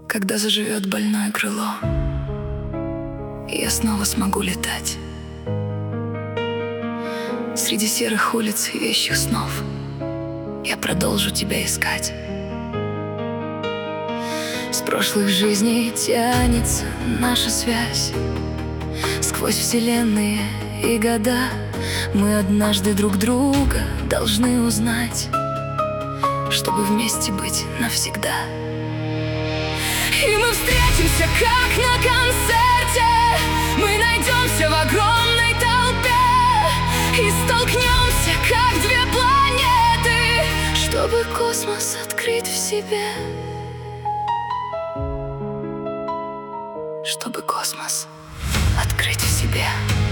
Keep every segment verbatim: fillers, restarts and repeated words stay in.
когда заживет больное крыло, и я снова смогу летать среди серых улиц и вещих снов. Я продолжу тебя искать. С прошлых жизней тянется наша связь. Сквозь вселенные и года мы однажды друг друга должны узнать, чтобы вместе быть навсегда. И мы встретимся, как на концерте. Мы найдемся в огромной толпе и столкнемся, как две планеты, чтобы космос открыть в себе. Чтобы космос открыть в себе.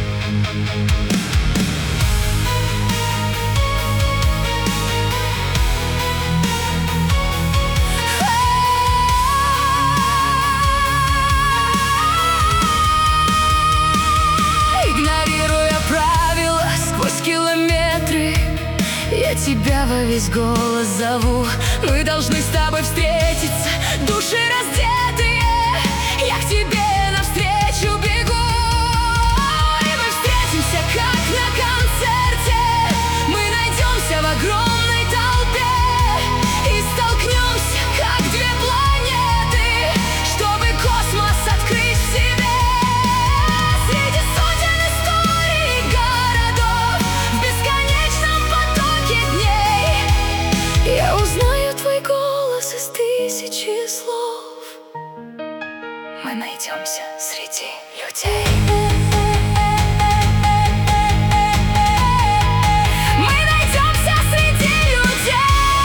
Игнорируя правила сквозь километры, я тебя во весь голос зову. Мы должны с тобой встретиться, души раздетые. Я к тебе навстречу бегу. И мы встретимся, как на концерте. Мы найдемся в огромной толпе и столкнемся, как две планеты, чтобы космос открыть в себе. Среди сотен историй и городов, в бесконечном потоке дней, я узнаю твой голос из тысячи слов. Мы найдемся среди людей. Мы найдемся среди людей.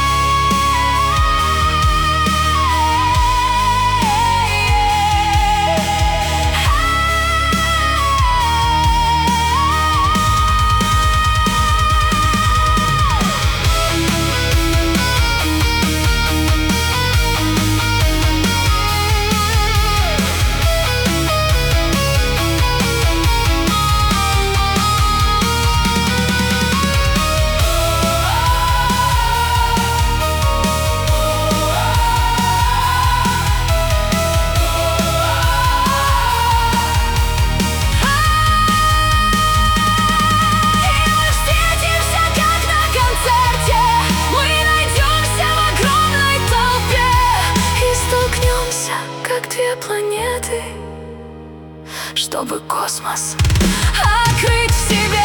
Как две планеты, чтобы космос открыть в себе.